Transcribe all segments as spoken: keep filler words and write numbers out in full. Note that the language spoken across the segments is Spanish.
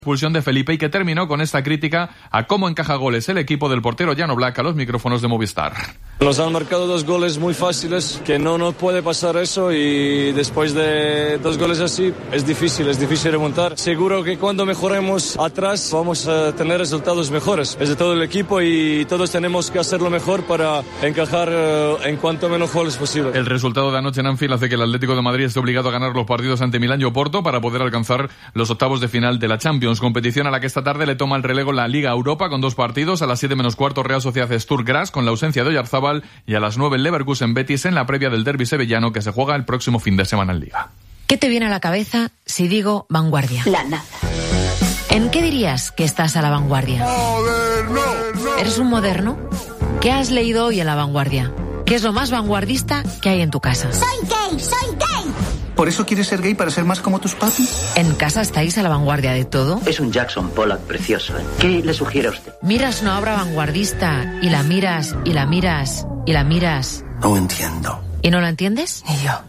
Expulsión de Felipe y que terminó con esta crítica a cómo encaja goles el equipo del portero Jan Oblak a los micrófonos de Movistar. Nos han marcado dos goles muy fáciles, que no nos puede pasar eso, y después de dos goles así es difícil, es difícil remontar. Seguro que cuando mejoremos atrás vamos a tener resultados mejores. Es de todo el equipo y todos tenemos que hacerlo mejor para encajar uh, en cuanto menos goles posible. El resultado de anoche en Anfield hace que el Atlético de Madrid esté obligado a ganar los partidos ante Milán y Oporto para poder alcanzar los octavos de final de la Champions, competición a la que esta tarde le toma el relevo la Liga Europa con dos partidos. A las siete menos cuarto Real Sociedad Sturm Graz con la ausencia de Oyarzábal, y a las nueve el Leverkusen Betis en la previa del derbi sevillano que se juega el próximo fin de semana en Liga. ¿Qué te viene a la cabeza si digo vanguardia? La nada. ¿En qué dirías que estás a la vanguardia? Moderno. ¿Eres un moderno? ¿Qué has leído hoy en La Vanguardia? ¿Qué es lo más vanguardista que hay en tu casa? Soy gay, soy gay. ¿Por eso quieres ser gay, para ser más como tus papis? ¿En casa estáis a la vanguardia de todo? Es un Jackson Pollock precioso, ¿eh? ¿Qué le sugiere a usted? Miras una obra vanguardista y la miras y la miras y la miras. No entiendo. ¿Y no la entiendes? Ni yo.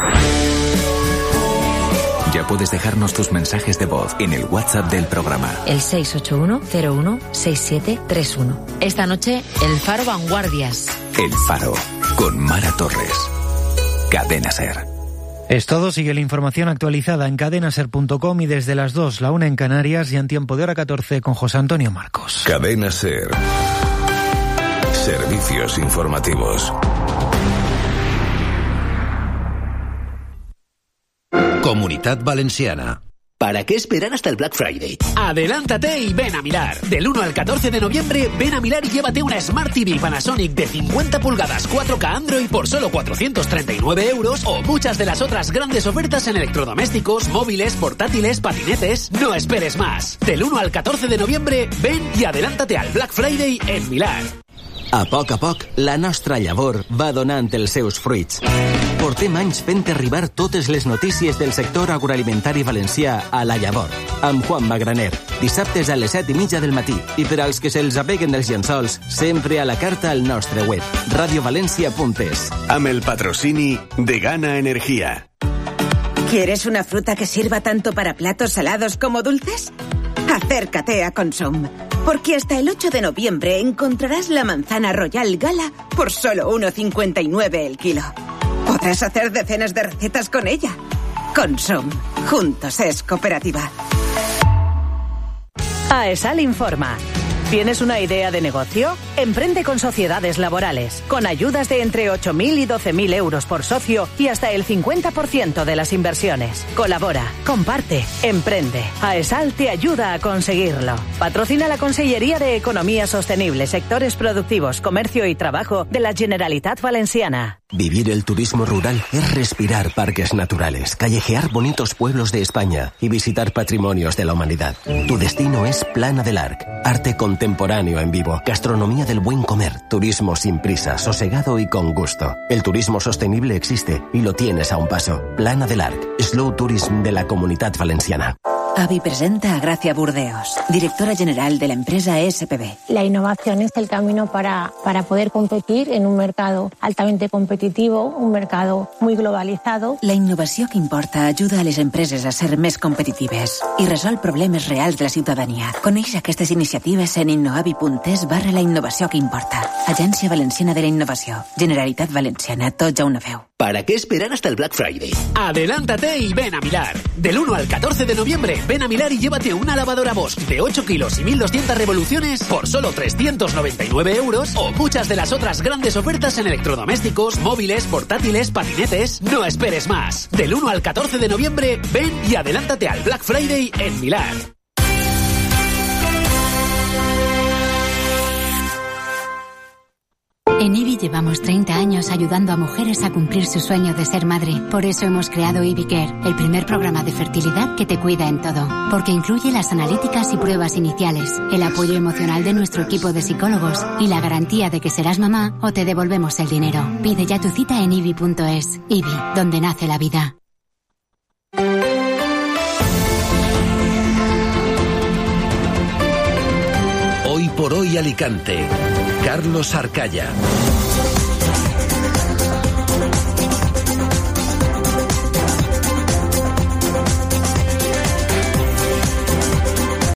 Ya puedes dejarnos tus mensajes de voz en el WhatsApp del programa. El seis ocho uno cero uno seis siete tres uno. Esta noche, El Faro Vanguardias. El Faro, con Mara Torres. Cadena SER. Es todo, sigue la información actualizada en cadena ser punto com y desde las dos, la una en Canarias y en tiempo de hora catorce con José Antonio Marcos. Cadena SER. Servicios informativos. Comunitat Valenciana. ¿Para qué esperar hasta el Black Friday? Adelántate y ven a Milar. Del uno al catorce de noviembre, ven a Milar y llévate una Smart T V Panasonic de cincuenta pulgadas cuatro K Android por solo cuatrocientos treinta y nueve euros o muchas de las otras grandes ofertas en electrodomésticos, móviles, portátiles, patinetes. No esperes más. Del uno al catorce de noviembre, ven y adelántate al Black Friday en Milar. A poc a poc, la nostra llavor va donant els seus fruits. Portem anys fent arribar totes les notícies del sector agroalimentari valencià a La Llavor, amb Juan Magraner, dissabtes a les set i mitja del matí. I per als que se'ls apeguen els llençols, sempre a la carta al nostre web, radiovalencia punt es. Amb el patrocini de Gana Energía. ¿Quieres una fruta que sirva tanto para platos salados como dulces? Acércate a Consum, porque hasta el ocho de noviembre encontrarás la manzana Royal Gala por solo uno cincuenta y nueve el kilo. Podrás hacer decenas de recetas con ella. Consum, juntos es cooperativa. AESAL informa. ¿Tienes una idea de negocio? Emprende con sociedades laborales, con ayudas de entre ocho mil y doce mil euros por socio y hasta el cincuenta por ciento de las inversiones. Colabora, comparte, emprende. AESAL te ayuda a conseguirlo. Patrocina la Consellería de Economía Sostenible, Sectores Productivos, Comercio y Trabajo de la Generalitat Valenciana. Vivir el turismo rural es respirar parques naturales, callejear bonitos pueblos de España y visitar patrimonios de la humanidad. Tu destino es Plana del Arc, arte contemporáneo en vivo, gastronomía del buen comer, turismo sin prisa, sosegado y con gusto. El turismo sostenible existe y lo tienes a un paso. Plana del Arc, Slow Tourism de la Comunitat Valenciana. AVI presenta a Gracia Burdeos, directora general de la empresa S P B. La innovación es el camino para, para poder competir en un mercado altamente competitivo, un mercado muy globalizado. La innovació que importa ajuda a les empreses a ser més competitives i resol problemes reals de la ciutadania. Coneix aquestes iniciatives en innoavi punt es barra la innovació que importa. Agència Valenciana de la Innovació. Generalitat Valenciana, tots a una veu. ¿Para qué esperar hasta el Black Friday? Adelántate y ven a Milar. Del uno al catorce de noviembre, ven a Milar y llévate una lavadora Bosch de ocho kilos y mil doscientas revoluciones por solo trescientos noventa y nueve euros o muchas de las otras grandes ofertas en electrodomésticos, móviles, portátiles, patinetes. No esperes más. Del uno al catorce de noviembre, ven y adelántate al Black Friday en Milar. En I B I llevamos treinta años ayudando a mujeres a cumplir su sueño de ser madre. Por eso hemos creado I B I Care, el primer programa de fertilidad que te cuida en todo. Porque incluye las analíticas y pruebas iniciales, el apoyo emocional de nuestro equipo de psicólogos y la garantía de que serás mamá o te devolvemos el dinero. Pide ya tu cita en I B I punto es. I B I, donde nace la vida. Hoy por hoy Alicante. Carlos Arcaya.